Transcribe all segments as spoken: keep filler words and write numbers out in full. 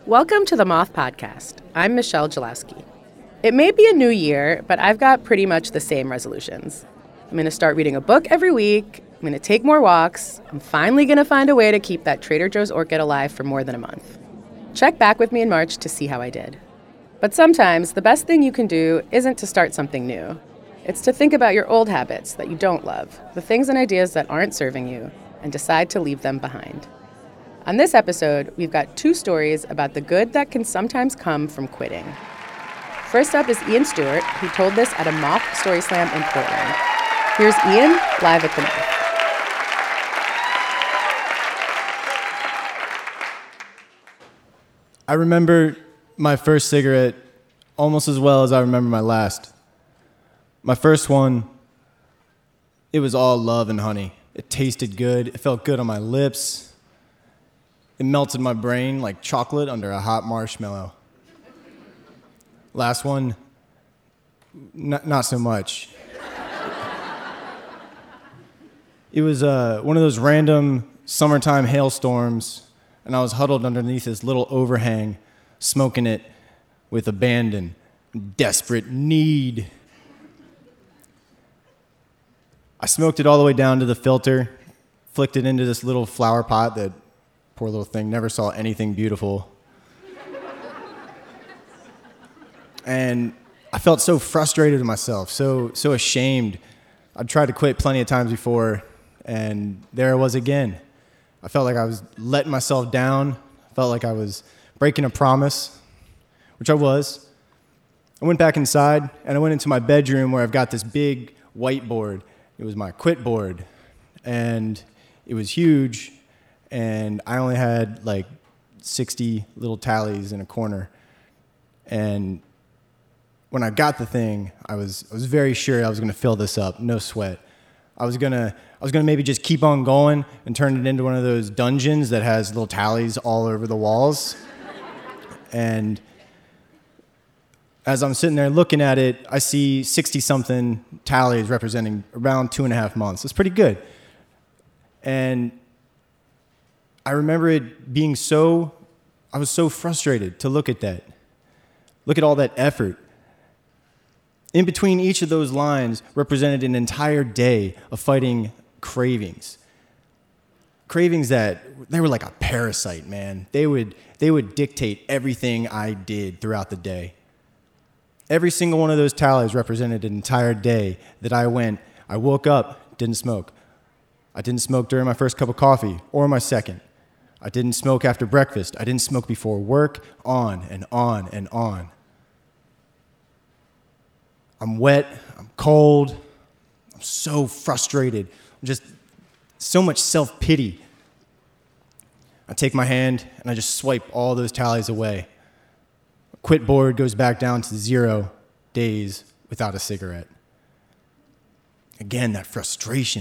Welcome to the Moth Podcast. I'm Michelle Jalowski. It may be a new year, but I've got pretty much the same resolutions. I'm going to start reading a book every week. I'm going to take more walks. I'm finally going to find a way to keep that Trader Joe's orchid alive for more than a month. Check back with me in March to see how I did. But sometimes the best thing you can do isn't to start something new. It's to think about your old habits that you don't love, the things and ideas that aren't serving you, and decide to leave them behind. On this episode, we've got two stories about the good that can sometimes come from quitting. First up is Ian Stewart, who told this at a Moth Story Slam in Portland. Here's Ian, live at the Moth. I remember my first cigarette almost as well as I remember my last. My first one, it was all love and honey. It tasted good. It felt good on my lips. It melted my brain like chocolate under a hot marshmallow. Last one, n- not so much. It was uh, one of those random summertime hailstorms, and I was huddled underneath this little overhang, smoking it with abandon, desperate need. I smoked it all the way down to the filter, flicked it into this little flower pot that poor little thing never saw anything beautiful. And I felt so frustrated with myself, so so ashamed. I'd tried to quit plenty of times before, and there I was again. I felt like I was letting myself down. I felt like I was breaking a promise, which I was. I went back inside, and I went into my bedroom where I've got this big whiteboard. It was my quit board, and it was huge, and I only had like sixty little tallies in a corner. And when I got the thing, I was I was very sure I was going to fill this up, no sweat. I was gonna I was gonna maybe just keep on going and turn it into one of those dungeons that has little tallies all over the walls. And as I'm sitting there looking at it, I see sixty-something tallies representing around two and a half months. It's pretty good. And I remember it being so, I was so frustrated to look at that. Look at all that effort. In between each of those lines represented an entire day of fighting cravings. Cravings that, they were like a parasite, man. They would, they would dictate everything I did throughout the day. Every single one of those tallies represented an entire day that I went, I woke up, didn't smoke. I didn't smoke during my first cup of coffee or my second. I didn't smoke after breakfast. I didn't smoke before work, on and on and on. I'm wet, I'm cold, I'm so frustrated, I'm just so much self-pity. I take my hand and I just swipe all those tallies away. Quit board goes back down to zero days without a cigarette. Again, that frustration.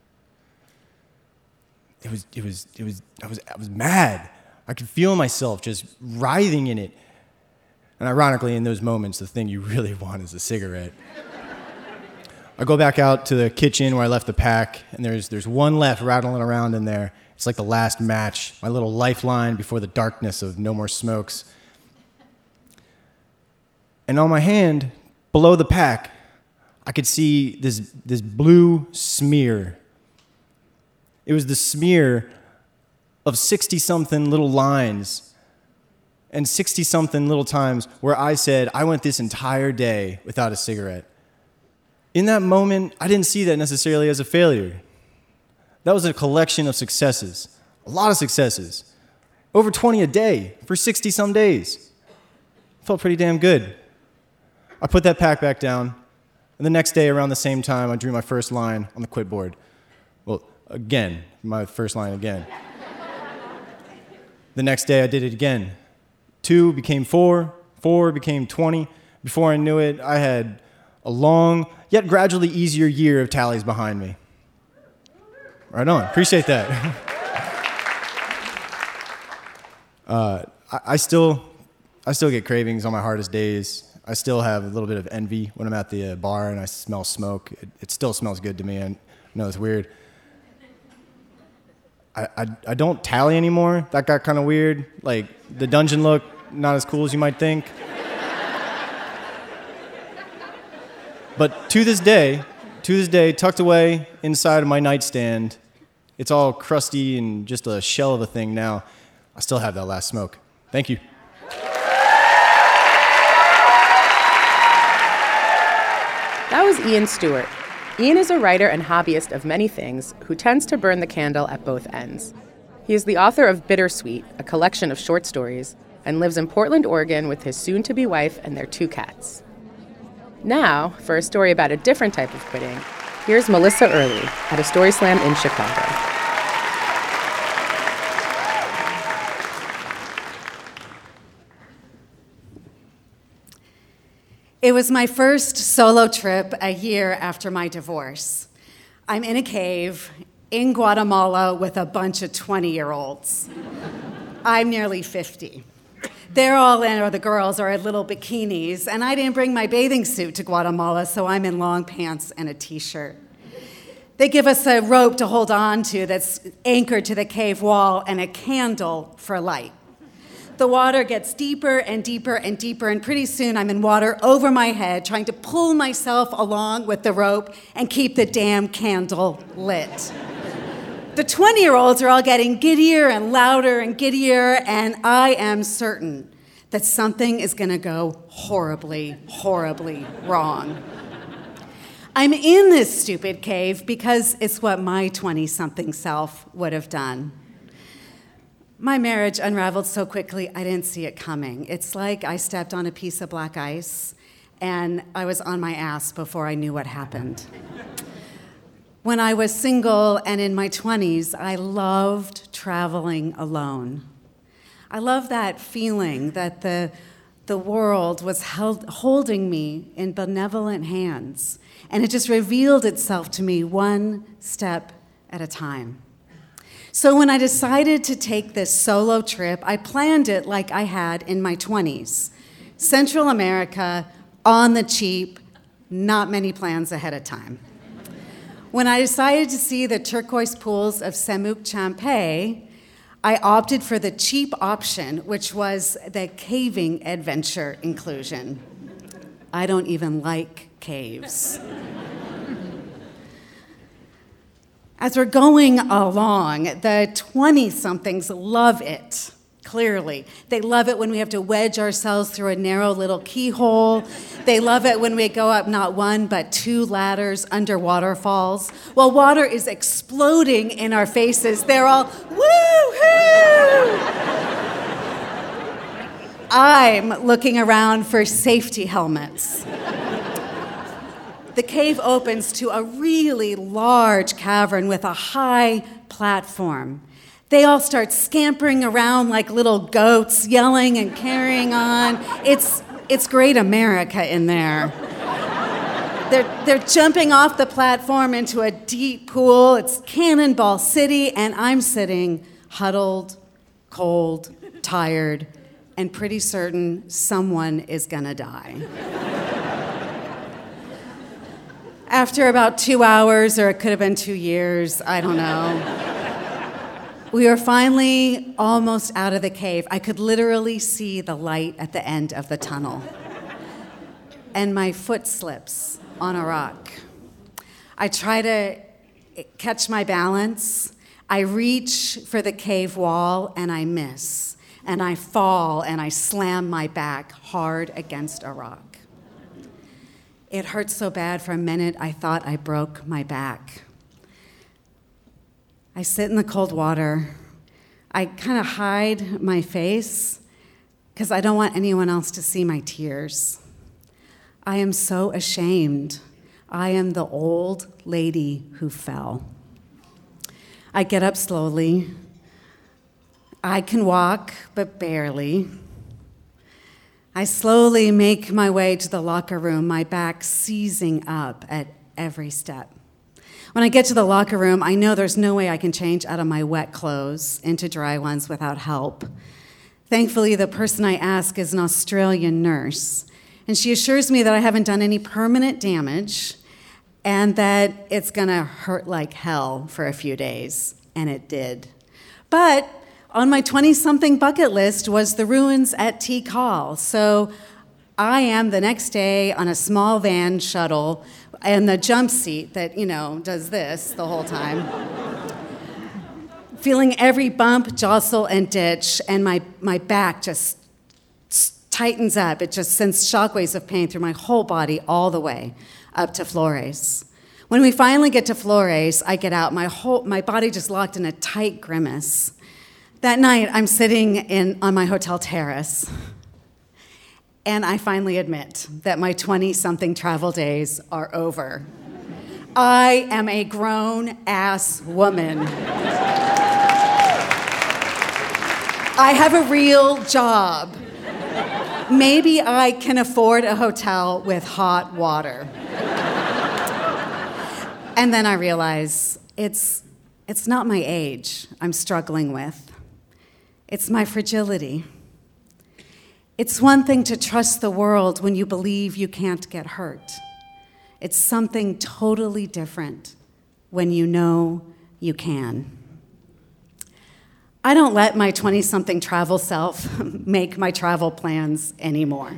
It was, it was, it was, I was, I was mad. I could feel myself just writhing in it. And ironically, in those moments, the thing you really want is a cigarette. I go back out to the kitchen where I left the pack, and there's, there's one left rattling around in there. It's like the last match, my little lifeline before the darkness of no more smokes. And on my hand, below the pack, I could see this, this blue smear. It was the smear of sixty-something little lines and sixty-something little times where I said, I went this entire day without a cigarette. In that moment, I didn't see that necessarily as a failure. That was a collection of successes, a lot of successes. Over twenty a day for sixty-some days. Felt pretty damn good. I put that pack back down, and the next day around the same time, I drew my first line on the quit board. Well, again, my first line again. The next day, I did it again. Two became four, four became twenty. Before I knew it, I had a long, yet gradually easier year of tallies behind me. Right on. Appreciate that. uh, I, I still, I still get cravings on my hardest days. I still have a little bit of envy when I'm at the uh, bar and I smell smoke. It, it still smells good to me. I know it's weird. I, I, I don't tally anymore. That got kind of weird. Like, the dungeon look, not as cool as you might think. But to this day, to this day, tucked away inside of my nightstand, it's all crusty and just a shell of a thing now. I still have that last smoke. Thank you. That was Ian Stewart. Ian is a writer and hobbyist of many things who tends to burn the candle at both ends. He is the author of Bittersweet, a collection of short stories, and lives in Portland, Oregon with his soon-to-be wife and their two cats. Now, for a story about a different type of quitting, here's Melissa Early at a Story Slam in Chicago. It was my first solo trip a year after my divorce. I'm in a cave in Guatemala with a bunch of twenty-year-olds. I'm nearly fifty. They're all in, or the girls are in little bikinis, and I didn't bring my bathing suit to Guatemala, so I'm in long pants and a t-shirt. They give us a rope to hold on to that's anchored to the cave wall and a candle for light. The water gets deeper and deeper and deeper, and pretty soon I'm in water over my head, trying to pull myself along with the rope and keep the damn candle lit. The twenty-year-olds are all getting giddier and louder and giddier, and I am certain that something is going to go horribly, horribly wrong. I'm in this stupid cave because it's what my twenty-something self would have done. My marriage unraveled so quickly, I didn't see it coming. It's like I stepped on a piece of black ice, and I was on my ass before I knew what happened. When I was single and in my twenties, I loved traveling alone. I love that feeling that the, the world was held, holding me in benevolent hands, and it just revealed itself to me one step at a time. So when I decided to take this solo trip, I planned it like I had in my twenties. Central America, on the cheap, not many plans ahead of time. When I decided to see the turquoise pools of Semuc Champe, I opted for the cheap option, which was the caving adventure inclusion. I don't even like caves. As we're going along, the twenty-somethings love it, clearly. They love it when we have to wedge ourselves through a narrow little keyhole. They love it when we go up not one, but two ladders under waterfalls. While water is exploding in our faces, they're all, woo-hoo! I'm looking around for safety helmets. The cave opens to a really large cavern with a high platform. They all start scampering around like little goats, yelling and carrying on. It's, it's great America in there. They're, they're jumping off the platform into a deep pool. It's Cannonball City, and I'm sitting huddled, cold, tired, and pretty certain someone is gonna die. After about two hours, or it could have been two years, I don't know, we were finally almost out of the cave. I could literally see the light at the end of the tunnel. And my foot slips on a rock. I try to catch my balance. I reach for the cave wall, and I miss. And I fall, and I slam my back hard against a rock. It hurt so bad for a minute, I thought I broke my back. I sit in the cold water. I kind of hide my face because I don't want anyone else to see my tears. I am so ashamed. I am the old lady who fell. I get up slowly. I can walk, but barely. I slowly make my way to the locker room, my back seizing up at every step. When I get to the locker room, I know there's no way I can change out of my wet clothes into dry ones without help. Thankfully, the person I ask is an Australian nurse, and she assures me that I haven't done any permanent damage and that it's gonna hurt like hell for a few days, and it did. But on my twenty-something bucket list was the ruins at Tikal. So I am the next day on a small van shuttle and the jump seat that, you know, does this the whole time. Feeling every bump, jostle, and ditch, and my, my back just tightens up. It just sends shockwaves of pain through my whole body all the way up to Flores. When we finally get to Flores, I get out. My whole my body just locked in a tight grimace. That night, I'm sitting in on my hotel terrace, and I finally admit that my twenty-something travel days are over. I am a grown-ass woman. I have a real job. Maybe I can afford a hotel with hot water. And then I realize it's, it's not my age I'm struggling with. It's my fragility. It's one thing to trust the world when you believe you can't get hurt. It's something totally different when you know you can. I don't let my twenty-something travel self make my travel plans anymore.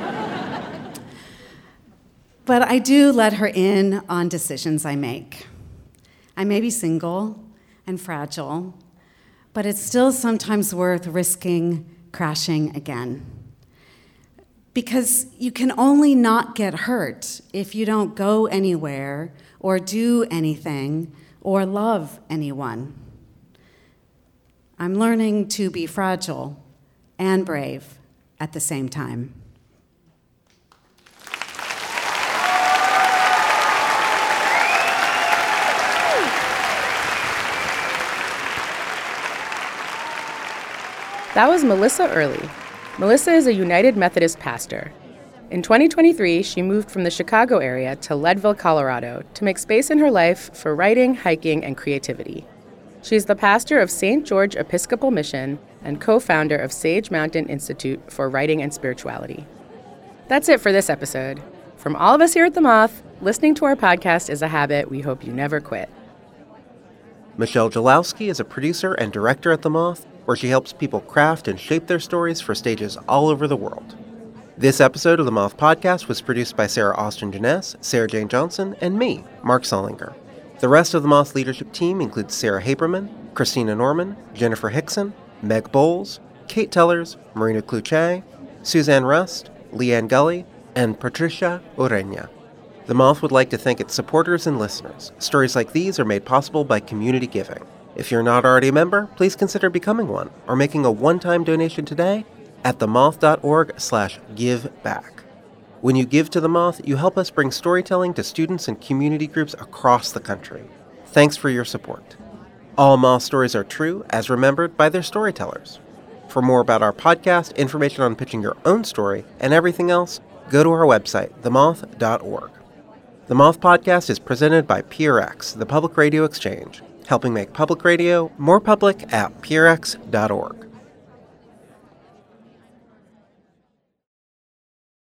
But I do let her in on decisions I make. I may be single and fragile, but it's still sometimes worth risking crashing again. Because you can only not get hurt if you don't go anywhere or do anything or love anyone. I'm learning to be fragile and brave at the same time. That was Melissa Early. Melissa is a United Methodist pastor. In twenty twenty-three, she moved from the Chicago area to Leadville, Colorado, to make space in her life for writing, hiking, and creativity. She's the pastor of Saint George Episcopal Mission and co-founder of Sage Mountain Institute for Writing and Spirituality. That's it for this episode. From all of us here at The Moth, listening to our podcast is a habit we hope you never quit. Michelle Jalowski is a producer and director at The Moth, where she helps people craft and shape their stories for stages all over the world. This episode of The Moth Podcast was produced by Sarah Austin Jeunesse, Sarah Jane Johnson, and me, Mark Solinger. The rest of the Moth leadership team includes Sarah Haberman, Christina Norman, Jennifer Hickson, Meg Bowles, Kate Tellers, Marina Kluche, Suzanne Rust, Leanne Gully, and Patricia Ureña. The Moth would like to thank its supporters and listeners. Stories like these are made possible by community giving. If you're not already a member, please consider becoming one or making a one-time donation today at themoth.org slash give back. When you give to The Moth, you help us bring storytelling to students and community groups across the country. Thanks for your support. All Moth stories are true, as remembered by their storytellers. For more about our podcast, information on pitching your own story, and everything else, go to our website, the moth dot org. The Moth Podcast is presented by P R X, the Public Radio Exchange, helping make public radio more public at p r x dot org.